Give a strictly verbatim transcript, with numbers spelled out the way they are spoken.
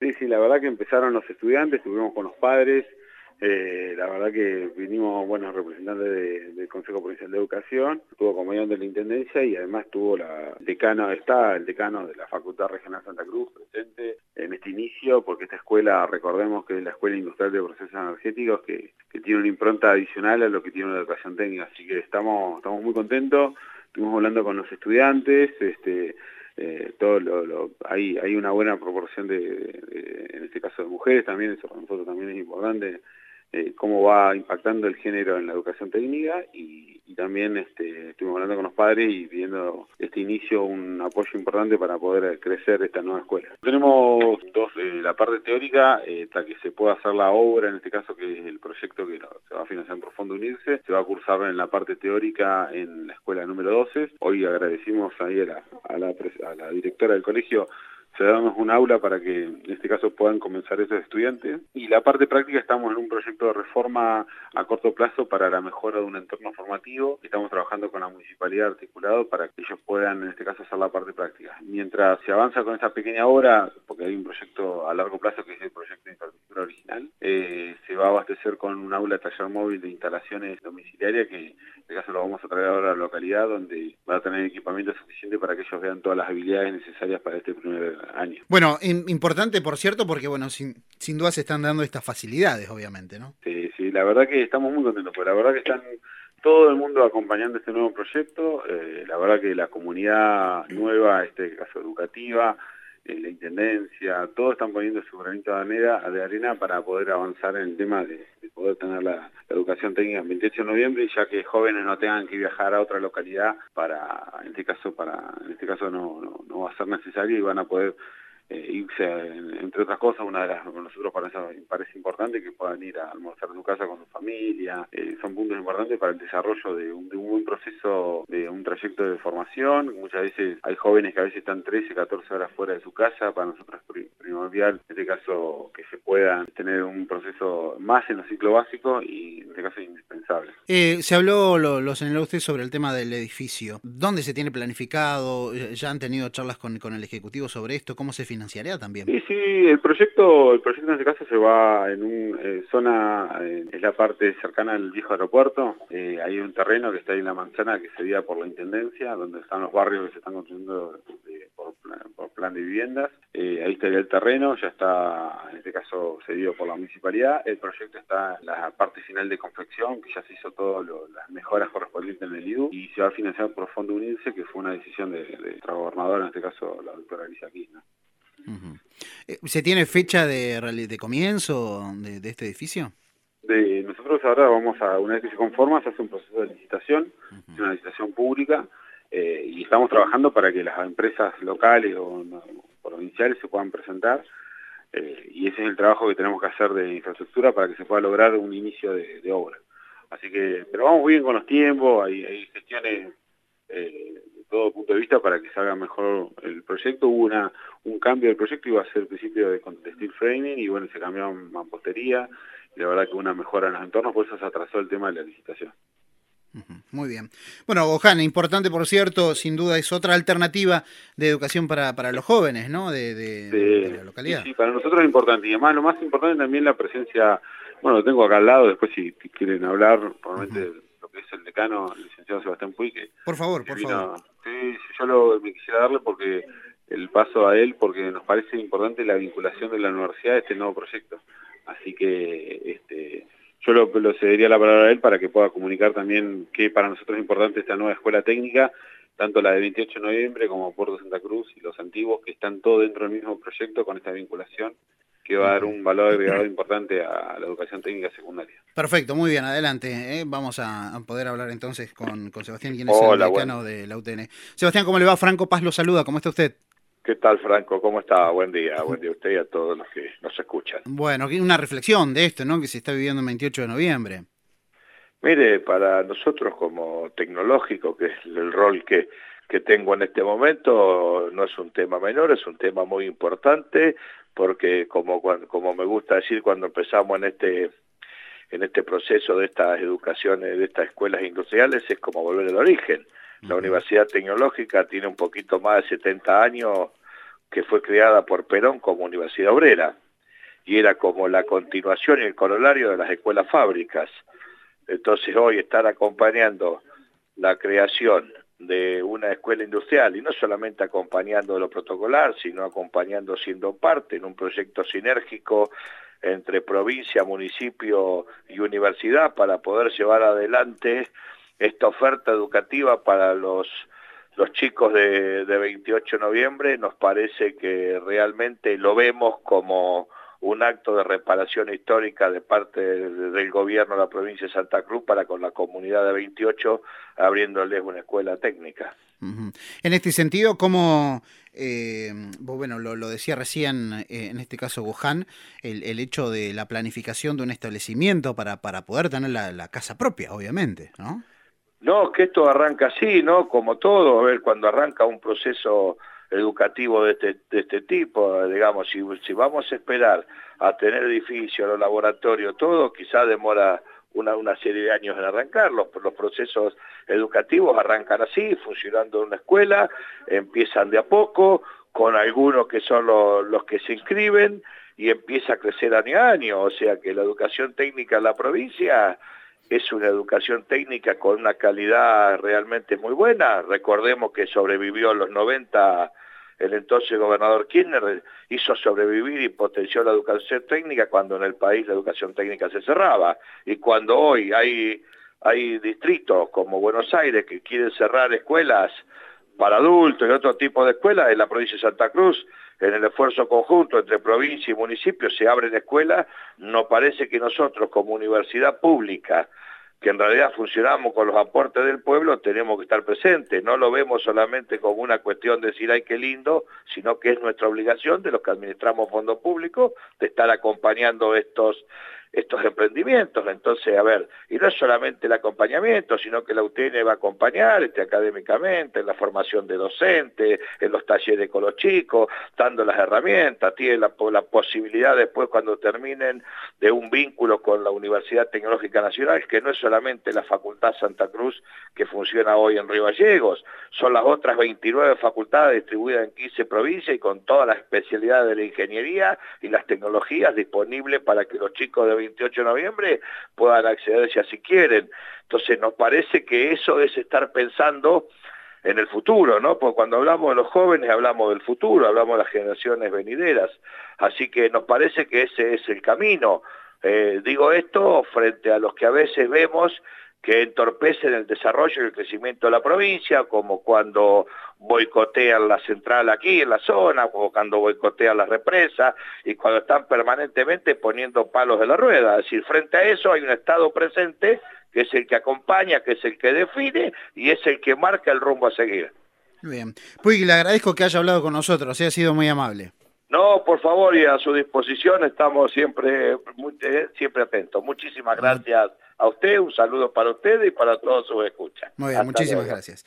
Sí, sí, la verdad que empezaron los estudiantes, estuvimos con los padres, eh, la verdad que vinimos buenos representantes de, del Consejo Provincial de Educación, estuvo acompañando de la Intendencia y además estuvo la decana, está el decano de la Facultad Regional Santa Cruz presente en este inicio, porque esta escuela, recordemos que es la Escuela Industrial de Procesos Energéticos, que, que tiene una impronta adicional a lo que tiene una educación técnica, así que estamos, estamos muy contentos, estuvimos hablando con los estudiantes, este... Eh, todo lo, lo, hay, hay una buena proporción de, de, en este caso de mujeres también, eso para nosotros también es importante, eh, cómo va impactando el género en la educación técnica y, y también este, estuvimos hablando con los padres y pidiendo este inicio un apoyo importante para poder crecer esta nueva escuela. Tenemos dos, eh, la parte teórica, eh, hasta que se pueda hacer la obra, en este caso que es el proyecto que se va a financiar por Fondo Unirse, se va a cursar en la parte teórica en la escuela número doce. Hoy agradecimos ahí a la, a la, a la directora del colegio, se damos un aula para que en este caso puedan comenzar esos estudiantes. Y la parte práctica, estamos en un proyecto de reforma a corto plazo para la mejora de un entorno formativo. Estamos trabajando con la municipalidad articulado para que ellos puedan en este caso hacer la parte práctica. Mientras se avanza con esa pequeña obra, porque hay un proyecto a largo plazo que es el proyecto de infraestructura original, eh, se va a abastecer con un aula taller móvil de instalaciones domiciliarias que en este caso lo vamos a traer ahora a la localidad, donde va a tener equipamiento suficiente para que ellos vean todas las habilidades necesarias para este primer año. Bueno, importante, por cierto, porque bueno, sin, sin duda se están dando estas facilidades, obviamente, ¿no? Sí, sí, la verdad que estamos muy contentos, porque la verdad que están todo el mundo acompañando este nuevo proyecto, eh, la verdad que la comunidad nueva, este caso educativa, eh, la intendencia, todos están poniendo su granito de arena, de arena para poder avanzar en el tema de, de poder tener la, la educación técnica el veintiocho de noviembre, y ya que jóvenes no tengan que viajar a otra localidad para, en este caso, para, en este caso no, no, no va a ser necesario y van a poder Eh, irse, entre otras cosas, una de las nosotros para eso parece importante que puedan ir a almorzar en su casa con su familia, eh, son puntos importantes para el desarrollo de un, de un buen proceso, de un trayecto de formación. Muchas veces hay jóvenes que a veces están trece, catorce horas fuera de su casa, para nosotros es primordial, en este caso, que se puedan tener un proceso más en los ciclos básicos y en este caso es indispensable. Eh, se habló, lo, lo señaló usted, sobre el tema del edificio. ¿Dónde se tiene planificado? ¿Ya han tenido charlas con, con el Ejecutivo sobre esto? ¿Cómo se financiaría también? Sí, sí, el proyecto, el proyecto en este caso se va en una eh, zona, eh, es la parte cercana al viejo aeropuerto, eh, hay un terreno que está ahí en la manzana que sería por la Intendencia, donde están los barrios que se están construyendo eh, por, plan, por plan de viviendas, eh, ahí estaría el terreno, ya está, en este caso cedido por la municipalidad, el proyecto está en la parte final de confección, que ya se hizo todas las mejoras correspondientes en el I D U, y se va a financiar por Fondo Unirse, que fue una decisión de, de nuestra gobernadora, en este caso la doctora Alicia Kirchner. Uh-huh. ¿Se tiene fecha de, de comienzo de, de este edificio? De, nosotros ahora vamos a, una vez que se conforma, se hace un proceso de licitación, uh-huh. Es una licitación pública, eh, y estamos trabajando para que las empresas locales o no, provinciales se puedan presentar, eh, y ese es el trabajo que tenemos que hacer de infraestructura para que se pueda lograr un inicio de, de obra. Así que, pero vamos bien con los tiempos, hay, hay gestiones eh, de todo punto de vista para que salga mejor el proyecto. Hubo una, un cambio del proyecto, iba a ser el principio de, de steel framing y bueno, se cambió a mampostería y la verdad que una mejora en los entornos, por eso se atrasó el tema de la licitación. Muy bien. Bueno, Ojana, importante por cierto, sin duda es otra alternativa de educación para, para los jóvenes, ¿no? De, de, sí, de la localidad. Sí, sí, para nosotros es importante y además lo más importante también la presencia, bueno, lo tengo acá al lado, después si quieren hablar, probablemente uh-huh. Lo que es el decano, el licenciado Sebastián Puy, que por favor, por vino, favor. Sí, yo lo, me quisiera darle porque el paso a él, porque nos parece importante la vinculación de la universidad a este nuevo proyecto. Así que este yo lo, lo cedería la palabra a él para que pueda comunicar también que para nosotros es importante esta nueva escuela técnica, tanto la de veintiocho de noviembre como Puerto Santa Cruz y los antiguos, que están todos dentro del mismo proyecto con esta vinculación, que va a dar un valor agregado importante a la educación técnica secundaria. Perfecto, muy bien, adelante. ¿eh? Vamos a, a poder hablar entonces con, con Sebastián, quien es Hola, el decano bueno. de la U T N. Sebastián, ¿cómo le va? Franco Paz lo saluda, ¿cómo está usted? ¿Qué tal, Franco? ¿Cómo está? Buen día, buen día a usted y a todos los que nos escuchan. Bueno, una reflexión de esto, ¿no? Que se está viviendo el veintiocho de noviembre. Mire, para nosotros como tecnológico, que es el rol que, que tengo en este momento, no es un tema menor, es un tema muy importante, porque como, como me gusta decir cuando empezamos en este, en este proceso de estas educaciones, de estas escuelas industriales, es como volver al origen. La Universidad Tecnológica tiene un poquito más de setenta años que fue creada por Perón como Universidad Obrera, y era como la continuación y el corolario de las escuelas fábricas. Entonces hoy estar acompañando la creación de una escuela industrial, y no solamente acompañando lo protocolar, sino acompañando siendo parte en un proyecto sinérgico entre provincia, municipio y universidad para poder llevar adelante esta oferta educativa para los, los chicos de, de veintiocho de noviembre, nos parece que realmente lo vemos como un acto de reparación histórica de parte del, del gobierno de la provincia de Santa Cruz para con la comunidad de veintiocho, abriéndoles una escuela técnica. Uh-huh. En este sentido, ¿cómo, eh, bueno, lo, lo decía recién, eh, en este caso Gohan, el, el hecho de la planificación de un establecimiento para, para poder tener la, la casa propia, obviamente, ¿no? No, que esto arranca así, ¿no? Como todo, a ver, cuando arranca un proceso educativo de este, de este tipo, digamos, si, si vamos a esperar a tener edificios, los laboratorios, todo, quizá demora una, una serie de años en arrancarlos, los procesos educativos arrancan así, funcionando en una escuela, empiezan de a poco, con algunos que son los, los que se inscriben, y empieza a crecer año a año, o sea que la educación técnica en la provincia es una educación técnica con una calidad realmente muy buena. Recordemos que sobrevivió en los noventa el entonces gobernador Kirchner, hizo sobrevivir y potenció la educación técnica cuando en el país la educación técnica se cerraba. Y cuando hoy hay, hay distritos como Buenos Aires que quieren cerrar escuelas para adultos y otro tipo de escuelas, en la provincia de Santa Cruz, en el esfuerzo conjunto entre provincia y municipio se abren escuelas, nos parece que nosotros como universidad pública, que en realidad funcionamos con los aportes del pueblo, tenemos que estar presentes, no lo vemos solamente como una cuestión de decir, ay, qué lindo, sino que es nuestra obligación de los que administramos fondos públicos, de estar acompañando estos estos emprendimientos. Entonces, a ver, y no es solamente el acompañamiento, sino que la U T N va a acompañar este, académicamente, en la formación de docentes, en los talleres con los chicos, dando las herramientas, tiene la, la posibilidad después cuando terminen de un vínculo con la Universidad Tecnológica Nacional, que no es solamente la Facultad Santa Cruz que funciona hoy en Río Gallegos, son las otras veintinueve facultades distribuidas en quince provincias y con todas las especialidades de la ingeniería y las tecnologías disponibles para que los chicos de veintiocho de noviembre puedan acceder si así quieren. Entonces nos parece que eso es estar pensando en el futuro, ¿no? Porque cuando hablamos de los jóvenes hablamos del futuro, hablamos de las generaciones venideras. Así que nos parece que ese es el camino. Eh, digo esto frente a los que a veces vemos que entorpecen el desarrollo y el crecimiento de la provincia, como cuando boicotean la central aquí en la zona, o cuando boicotean las represas, y cuando están permanentemente poniendo palos de la rueda. Es decir, frente a eso hay un Estado presente, que es el que acompaña, que es el que define, y es el que marca el rumbo a seguir. Muy bien. Puig, le agradezco que haya hablado con nosotros, ha sido muy amable. No, por favor, y a su disposición, estamos siempre, muy, siempre atentos. Muchísimas gracias a usted, un saludo para usted y para todos sus escuchas. Muy bien, Hasta muchísimas luego. gracias.